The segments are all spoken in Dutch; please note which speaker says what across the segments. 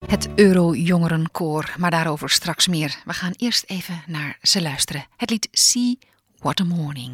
Speaker 1: Het Euro-jongerenkoor, maar daarover straks meer. We gaan eerst even naar ze luisteren. Het lied See What a Morning.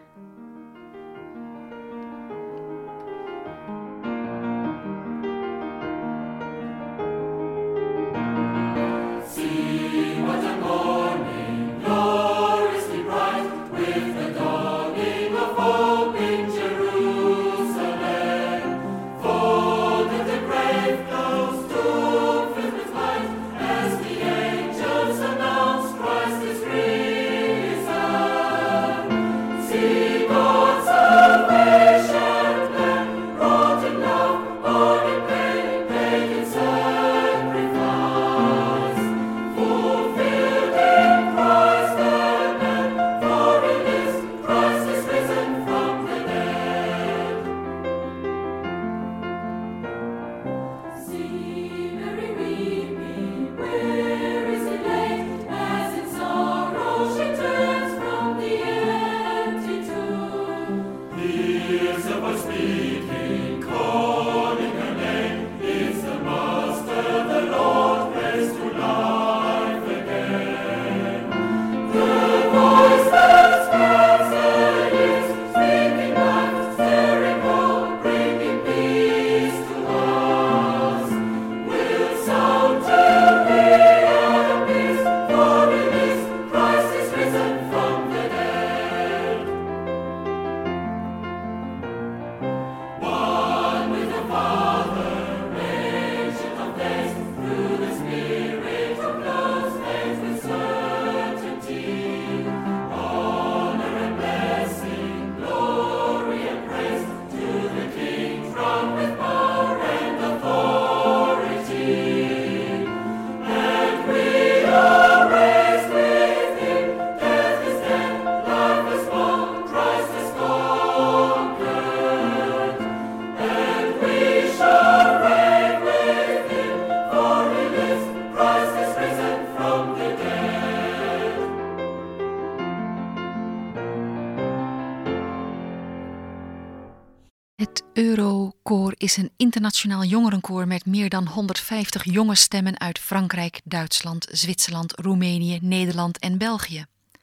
Speaker 1: Het Eurokoor is een internationaal jongerenkoor met meer dan 150 jonge stemmen uit Frankrijk, Duitsland, Zwitserland, Roemenië, Nederland en België.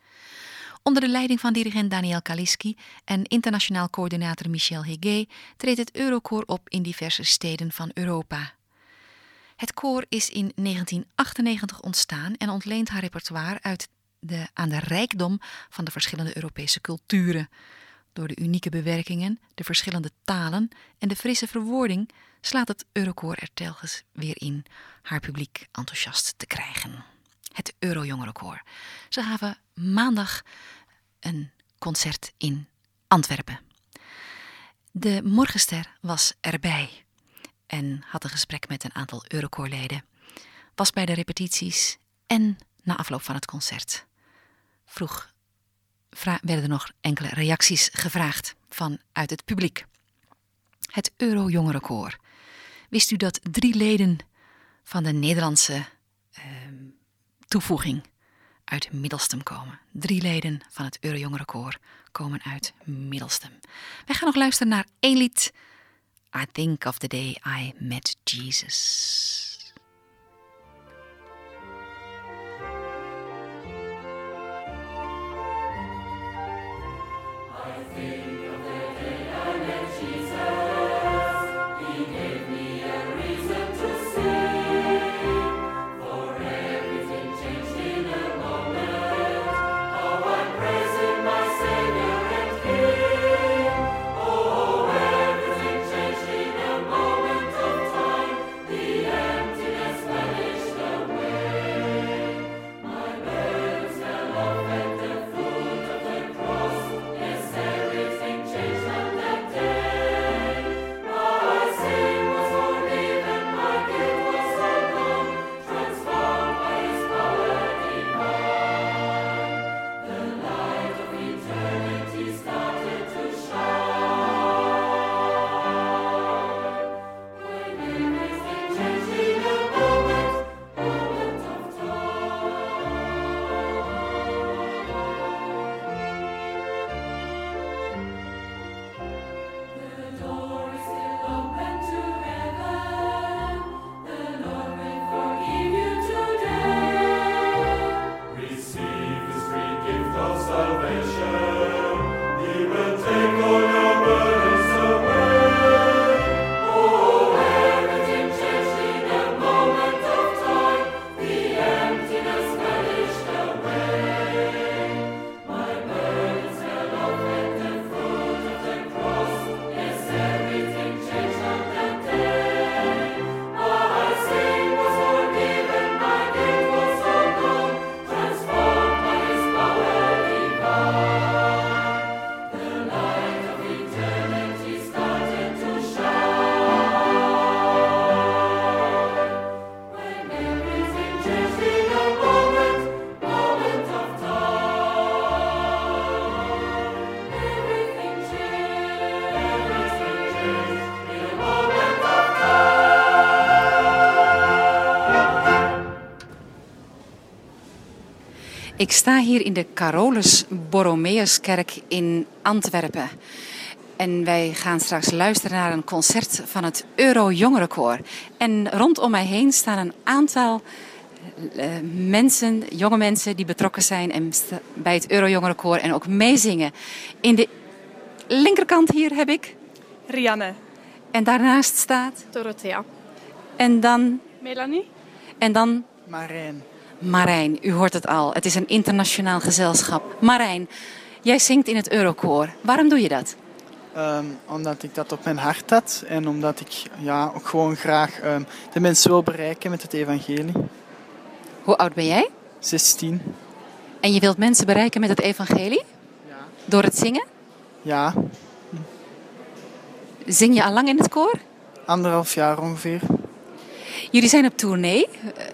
Speaker 1: Onder de leiding van dirigent Daniel Kaliski en internationaal coördinator Michel Heguet treedt het Eurokoor op in diverse steden van Europa. Het koor is in 1998 ontstaan en ontleent haar repertoire aan de rijkdom van de verschillende Europese culturen. Door de unieke bewerkingen, de verschillende talen en de frisse verwoording slaat het Eurokoor er telkens weer in haar publiek enthousiast te krijgen. Het Eurojongerenkoor. Ze gaven maandag een concert in Antwerpen. De Morgenster was erbij en had een gesprek met een aantal Eurokoorleden. Was bij de repetities en na afloop van het concert. Werden er nog enkele reacties gevraagd vanuit het publiek. Het Eurojongerenkoor. Wist u dat 3 leden van de Nederlandse toevoeging uit Middelstum komen? 3 leden van het Eurojongerenkoor komen uit Middelstum. Wij gaan nog luisteren naar 1 lied. I think of the day I met Jesus.
Speaker 2: The
Speaker 1: Ik sta hier in de Carolus Borromeuskerk in Antwerpen. En wij gaan straks luisteren naar een concert van het Euro Jongerenkoor. En rondom mij heen staan een aantal mensen, jonge mensen die betrokken zijn bij het Euro Jongerenkoor en ook meezingen. In de linkerkant hier heb ik
Speaker 2: Rianne.
Speaker 1: En daarnaast staat
Speaker 3: Dorothea.
Speaker 1: En dan
Speaker 3: Melanie.
Speaker 1: En dan
Speaker 4: Marijn.
Speaker 1: Marijn, u hoort het al. Het is een internationaal gezelschap. Marijn, jij zingt in het Eurokoor. Waarom doe je dat?
Speaker 4: Omdat ik dat op mijn hart had en omdat ik ook gewoon graag de mensen wil bereiken met het evangelie.
Speaker 1: Hoe oud ben jij?
Speaker 4: 16.
Speaker 1: En je wilt mensen bereiken met het evangelie?
Speaker 4: Ja.
Speaker 1: Door het zingen?
Speaker 4: Ja,
Speaker 1: Zing je al lang in het koor?
Speaker 4: 1,5 jaar ongeveer.
Speaker 1: Jullie zijn op tournee.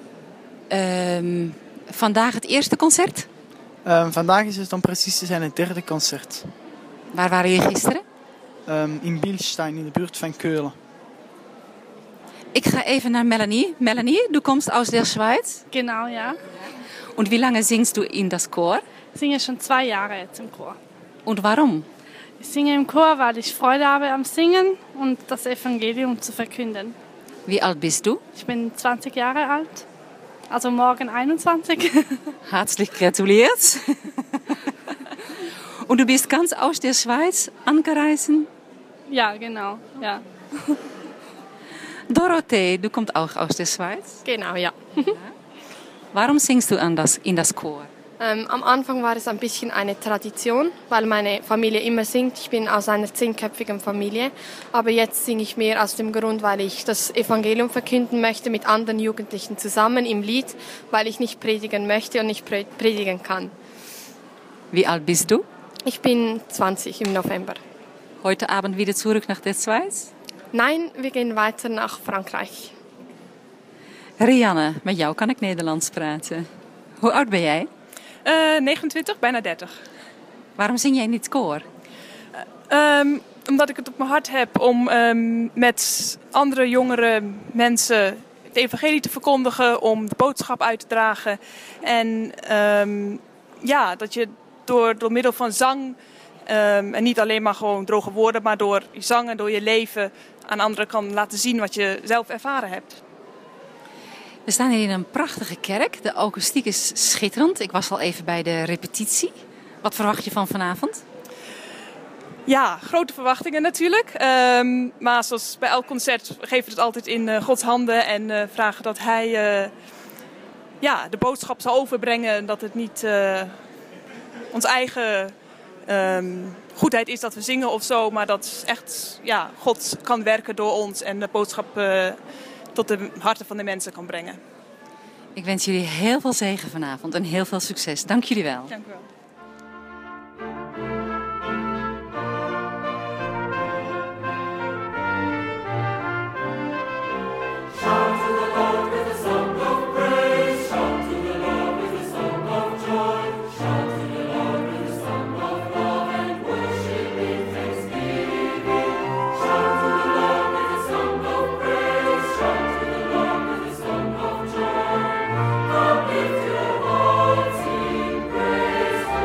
Speaker 1: Vandaag het eerste concert.
Speaker 4: Vandaag is het om precies te zijn het derde concert.
Speaker 1: Waar waren jullie gisteren?
Speaker 4: In Bilstein, in de buurt van Keulen.
Speaker 1: Ik ga even naar Melanie. Melanie, du kommst aus der Schweiz.
Speaker 3: Genau, ja.
Speaker 1: Und wie lange singst du in das Chor?
Speaker 3: Ich singe schon 2 Jahre jetzt im Chor.
Speaker 1: Und warum?
Speaker 3: Ich singe im Chor, weil ich Freude habe am Singen und das Evangelium zu verkünden.
Speaker 1: Wie alt bist du?
Speaker 3: Ich bin 20 Jahre alt, also morgen 21.
Speaker 1: Herzlich gratuliert. Und du bist ganz aus der Schweiz angereist?
Speaker 3: Ja, genau, ja.
Speaker 1: Dorothee, du kommst auch aus der Schweiz.
Speaker 5: Genau, ja.
Speaker 1: Warum singst du in das Chor?
Speaker 5: Am Anfang war es ein bisschen eine Tradition, weil meine Familie immer singt. Ich bin aus einer 10-köpfigen Familie. Aber jetzt singe ich mehr aus dem Grund, weil ich das Evangelium verkünden möchte mit anderen Jugendlichen zusammen im Lied, weil ich nicht predigen möchte und nicht predigen kann.
Speaker 1: Wie alt bist du?
Speaker 5: Ich bin 20 im November.
Speaker 1: Heute Abend wieder zurück nach der Schweiz?
Speaker 5: Nein, wir gehen weiter nach Frankreich.
Speaker 1: Rianne, met jou kan ik Nederlands praten. Hoe oud ben jij?
Speaker 2: 29, bijna 30.
Speaker 1: Waarom zing jij in dit koor?
Speaker 2: Omdat ik het op mijn hart heb om met andere jongere mensen het evangelie te verkondigen, om de boodschap uit te dragen. En dat je door middel van zang, en niet alleen maar gewoon droge woorden, maar door je zang en door je leven aan anderen kan laten zien wat je zelf ervaren hebt.
Speaker 1: We staan hier in een prachtige kerk. De akoestiek is schitterend. Ik was al even bij de repetitie. Wat verwacht je van vanavond?
Speaker 2: Ja, grote verwachtingen natuurlijk. Maar zoals bij elk concert geven we het altijd in Gods handen en vragen dat Hij de boodschap zal overbrengen. Dat het niet ons eigen goedheid is dat we zingen of zo, maar dat echt God kan werken door ons en de boodschap tot de harten van de mensen kan brengen.
Speaker 1: Ik wens jullie heel veel zegen vanavond en heel veel succes. Dank jullie wel.
Speaker 2: Dank u wel.
Speaker 6: Lift your voice in praise.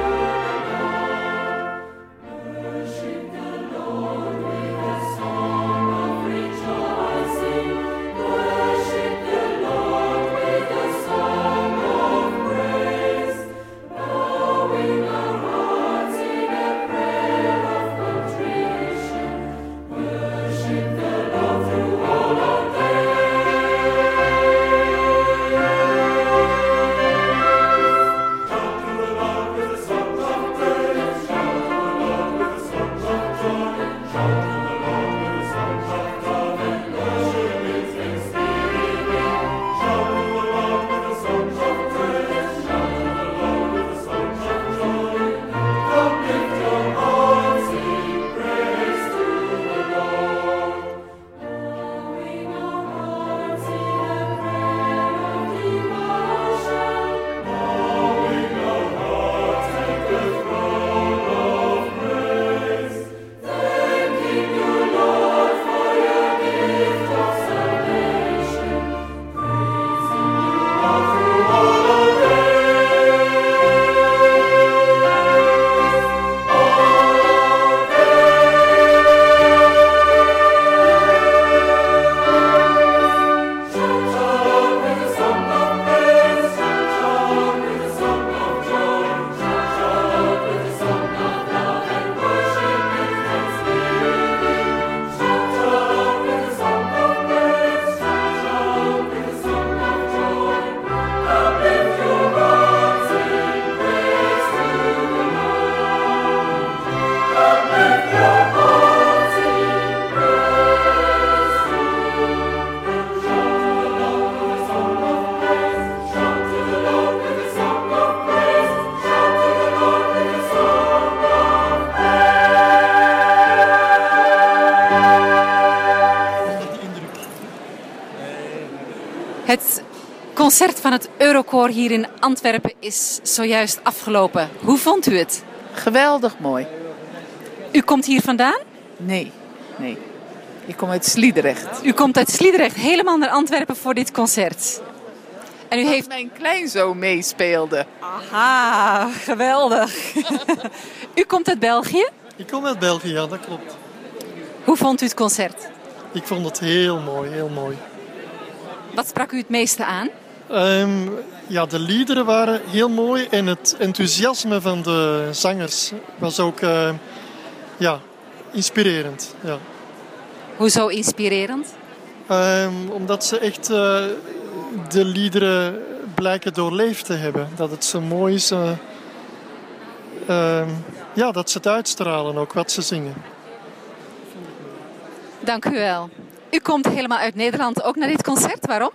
Speaker 1: concert van het Eurokoor hier in Antwerpen is zojuist afgelopen. Hoe vond u het?
Speaker 6: Geweldig mooi.
Speaker 1: U komt hier vandaan?
Speaker 6: Nee. Ik kom uit Sliedrecht.
Speaker 1: U komt uit Sliedrecht helemaal naar Antwerpen voor dit concert. En u heeft...
Speaker 6: Mijn kleinzoon meespeelde.
Speaker 1: Aha, geweldig. U komt uit België?
Speaker 7: Ik kom uit België, ja, dat klopt.
Speaker 1: Hoe vond u het concert?
Speaker 7: Ik vond het heel mooi, heel mooi.
Speaker 1: Wat sprak u het meeste aan?
Speaker 7: De liederen waren heel mooi en het enthousiasme van de zangers was ook inspirerend. Ja.
Speaker 1: Hoezo inspirerend?
Speaker 7: Omdat ze echt de liederen blijken doorleefd te hebben. Dat het zo mooi is. Dat ze het uitstralen ook, wat ze zingen.
Speaker 1: Dank u wel. U komt helemaal uit Nederland ook naar dit concert. Waarom?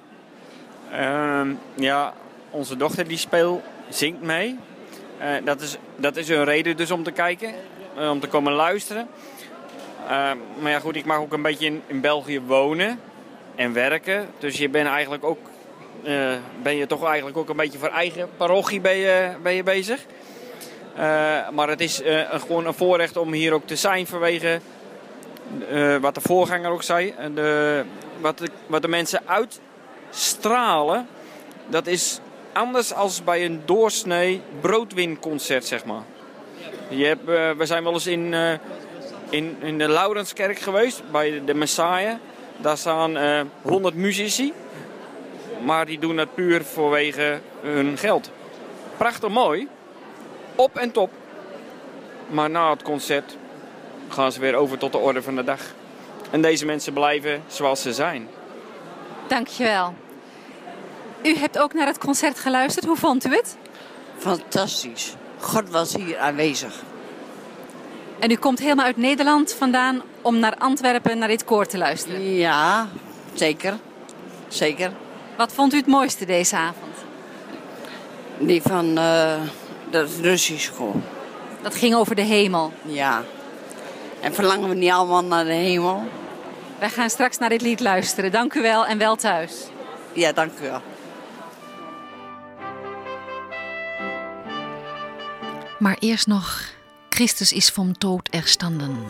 Speaker 8: Onze dochter die zingt mee. Dat is een reden dus om te kijken. Om te komen luisteren. Maar ja goed, ik mag ook een beetje in België wonen en werken. Dus je bent eigenlijk ook, ben je toch eigenlijk ook een beetje voor eigen parochie ben je bezig. Maar het is gewoon een voorrecht om hier ook te zijn vanwege wat de voorganger ook zei. Wat de mensen uitstralen, dat is anders als bij een doorsnee broodwinconcert, zeg maar. We zijn wel eens in de Laurenskerk geweest, bij de Messiah. Daar staan 100 muzici. Maar die doen dat puur vanwege hun geld. Prachtig mooi. Op en top. Maar na het concert gaan ze weer over tot de orde van de dag. En deze mensen blijven zoals ze zijn.
Speaker 1: Dankjewel. U hebt ook naar het concert geluisterd. Hoe vond u het?
Speaker 9: Fantastisch. God was hier aanwezig.
Speaker 1: En u komt helemaal uit Nederland vandaan om naar Antwerpen naar dit koor te luisteren?
Speaker 9: Ja, zeker. Zeker.
Speaker 1: Wat vond u het mooiste deze avond?
Speaker 9: Die van dat Russisch koor.
Speaker 1: Dat ging over de hemel.
Speaker 9: Ja. En verlangen we niet allemaal naar de hemel?
Speaker 1: Wij gaan straks naar dit lied luisteren. Dank u wel en wel thuis.
Speaker 9: Ja, dank u wel.
Speaker 1: Maar eerst nog, Christus is vom Tod erstanden.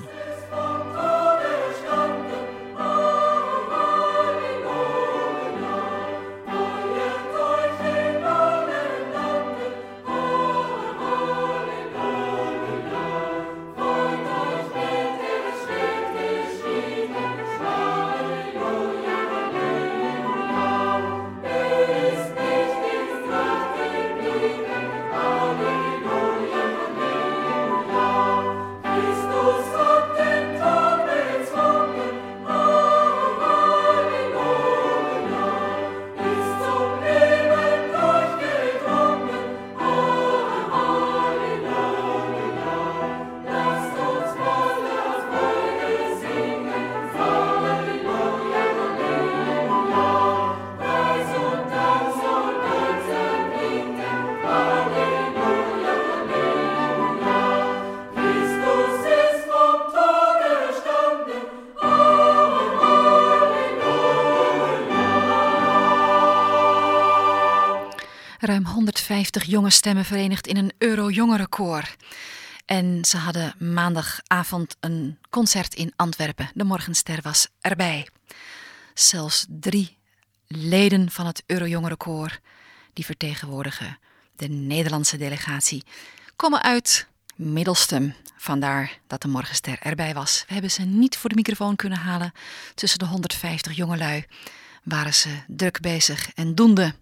Speaker 1: Ruim 150 jonge stemmen verenigd in een Euro-jongerenkoor. En ze hadden maandagavond een concert in Antwerpen. De Morgenster was erbij. Zelfs 3 leden van het Euro-jongerenkoor, die vertegenwoordigen de Nederlandse delegatie, komen uit Middelstum. Vandaar dat de Morgenster erbij was. We hebben ze niet voor de microfoon kunnen halen. Tussen de 150 jongelui waren ze druk bezig en doende.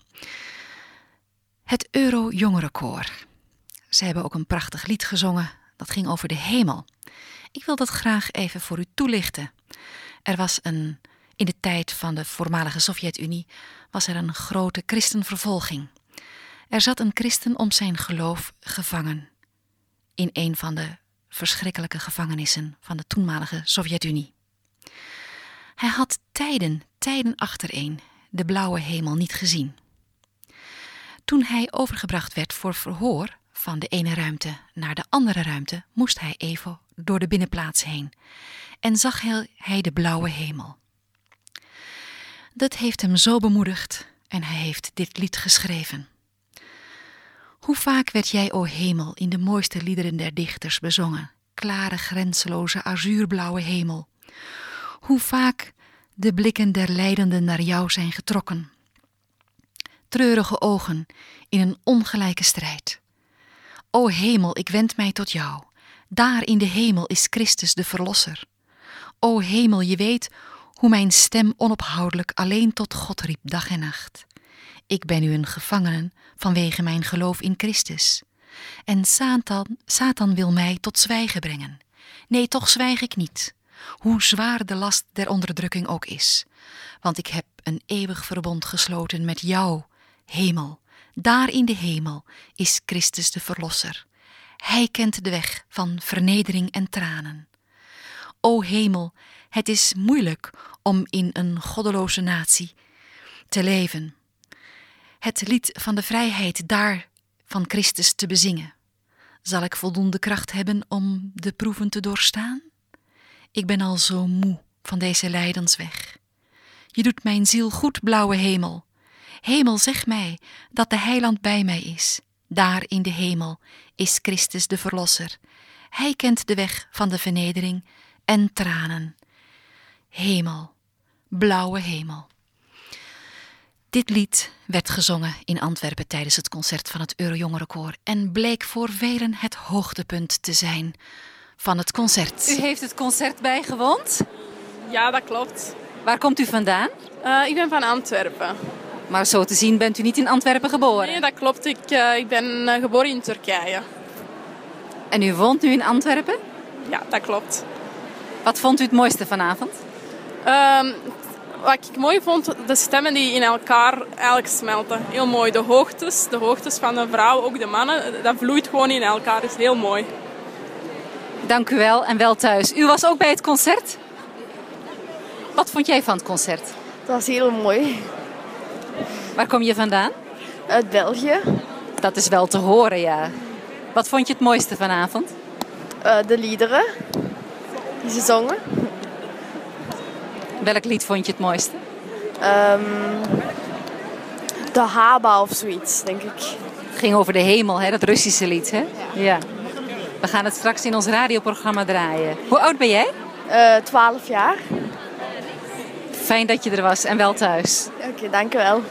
Speaker 1: Het Euro-jongerenkoor. Ze hebben ook een prachtig lied gezongen. Dat ging over de hemel. Ik wil dat graag even voor u toelichten. Er was in de tijd van de voormalige Sovjet-Unie was er een grote christenvervolging. Er zat een christen om zijn geloof gevangen in een van de verschrikkelijke gevangenissen van de toenmalige Sovjet-Unie. Hij had tijden achtereen de blauwe hemel niet gezien. Toen hij overgebracht werd voor verhoor van de ene ruimte naar de andere ruimte, moest hij even door de binnenplaats heen en zag hij de blauwe hemel. Dat heeft hem zo bemoedigd En hij heeft dit lied geschreven. Hoe vaak werd jij, o hemel, in de mooiste liederen der dichters bezongen. Klare, grenzeloze, azuurblauwe hemel. Hoe vaak de blikken der lijdenden naar jou zijn getrokken. Treurige ogen in een ongelijke strijd. O hemel, ik wend mij tot jou. Daar in de hemel is Christus de Verlosser. O hemel, je weet hoe mijn stem onophoudelijk alleen tot God riep dag en nacht. Ik ben u een gevangene vanwege mijn geloof in Christus. En Satan wil mij tot zwijgen brengen. Nee, toch zwijg ik niet, hoe zwaar de last der onderdrukking ook is. Want ik heb een eeuwig verbond gesloten met jou, hemel. Daar in de hemel is Christus de Verlosser. Hij kent de weg van vernedering en tranen. O hemel, het is moeilijk om in een goddeloze natie te leven. Het lied van de vrijheid daar van Christus te bezingen. Zal ik voldoende kracht hebben om de proeven te doorstaan? Ik ben al zo moe van deze lijdensweg. Je doet mijn ziel goed, blauwe hemel. Hemel, zeg mij dat de heiland bij mij is. Daar in de hemel is Christus de Verlosser. Hij kent de weg van de vernedering en tranen. Hemel, blauwe hemel. Dit lied werd gezongen in Antwerpen tijdens het concert van het Eurojongerenkoor en bleek voor velen het hoogtepunt te zijn van het concert.
Speaker 10: U heeft het concert bijgewoond?
Speaker 3: Ja, dat klopt.
Speaker 10: Waar komt u vandaan?
Speaker 3: Ik ben van Antwerpen.
Speaker 10: Maar zo te zien bent u niet in Antwerpen geboren?
Speaker 3: Nee, dat klopt. Ik ben geboren in Turkije.
Speaker 10: En u woont nu in Antwerpen?
Speaker 3: Ja, dat klopt.
Speaker 10: Wat vond u het mooiste vanavond?
Speaker 3: Wat ik mooi vond, de stemmen die in elkaar eigenlijk smelten. Heel mooi. De hoogtes van de vrouwen, ook de mannen, dat vloeit gewoon in elkaar. Dat is heel mooi.
Speaker 10: Dank u wel en wel thuis. U was ook bij het concert? Wat vond jij van het concert?
Speaker 11: Dat was heel mooi.
Speaker 10: Waar kom je vandaan?
Speaker 11: Uit België.
Speaker 10: Dat is wel te horen, ja. Wat vond je het mooiste vanavond?
Speaker 11: De liederen die ze zongen.
Speaker 10: Welk lied vond je het mooiste?
Speaker 11: De Haba of zoiets, denk ik.
Speaker 10: Het ging over de hemel, hè? Dat Russische lied, hè? Ja. We gaan het straks in ons radioprogramma draaien. Hoe oud ben jij?
Speaker 11: 12 jaar.
Speaker 10: Fijn dat je er was en wel thuis.
Speaker 11: Oké, dank u wel.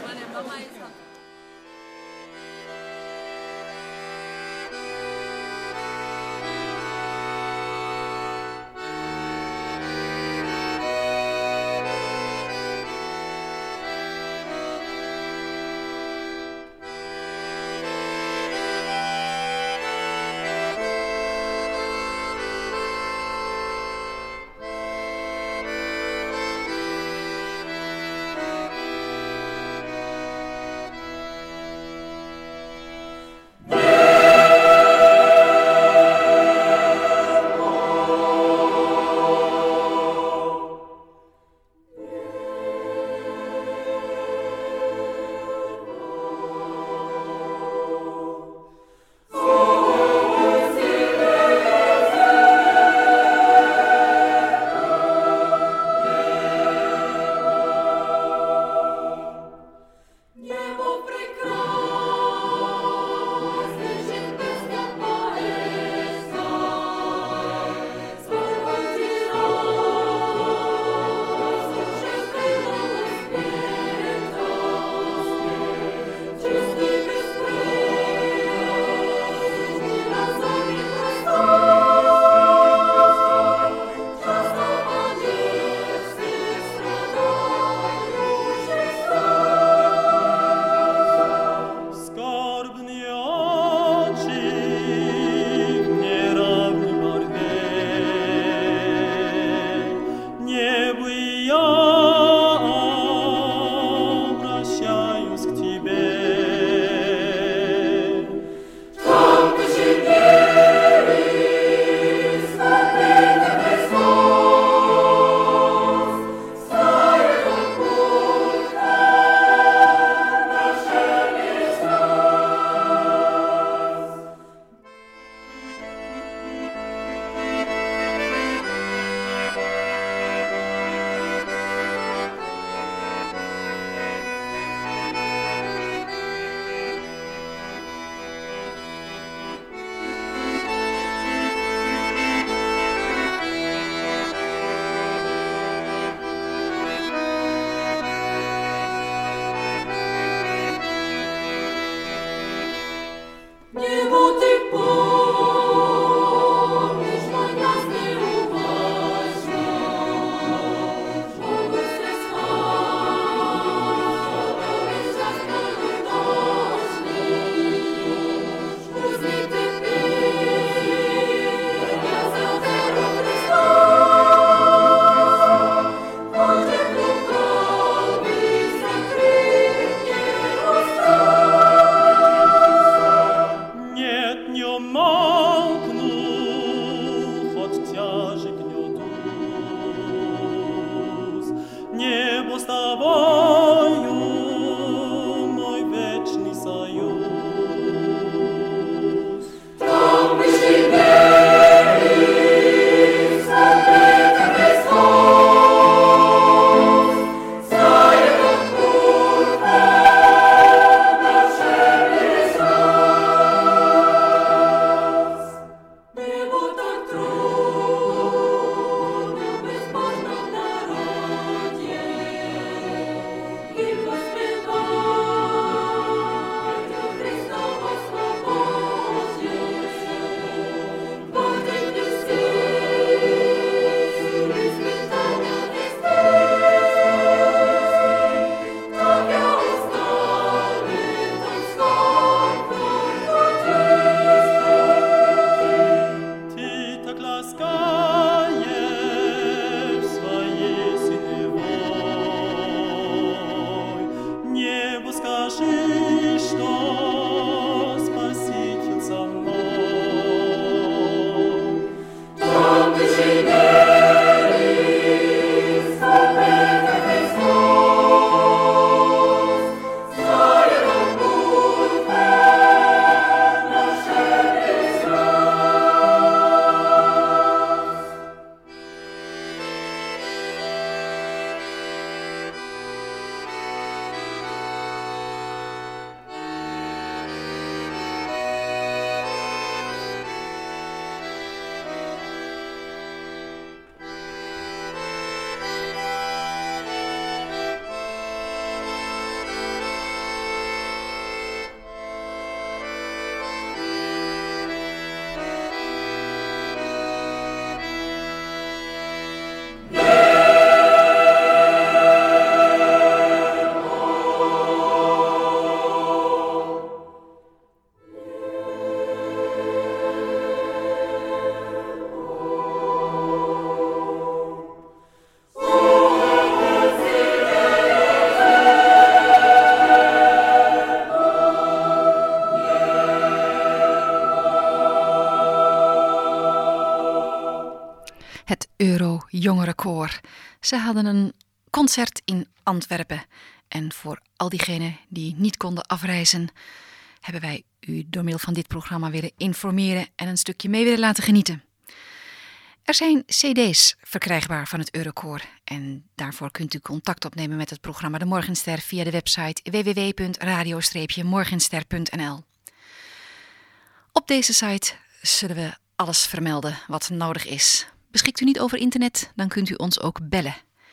Speaker 1: jongerenkoor. Ze hadden een concert in Antwerpen. En voor al diegenen die niet konden afreizen, hebben wij u door middel van dit programma willen informeren en een stukje mee willen laten genieten. Er zijn cd's verkrijgbaar van het Eurokoor en daarvoor kunt u contact opnemen met het programma De Morgenster via de website www.radio-morgenster.nl. Op deze site zullen we alles vermelden wat nodig is. Beschikt u niet over internet, dan kunt u ons ook bellen.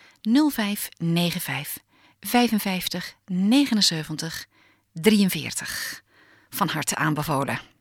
Speaker 1: 0595 55 79 43. Van harte aanbevolen.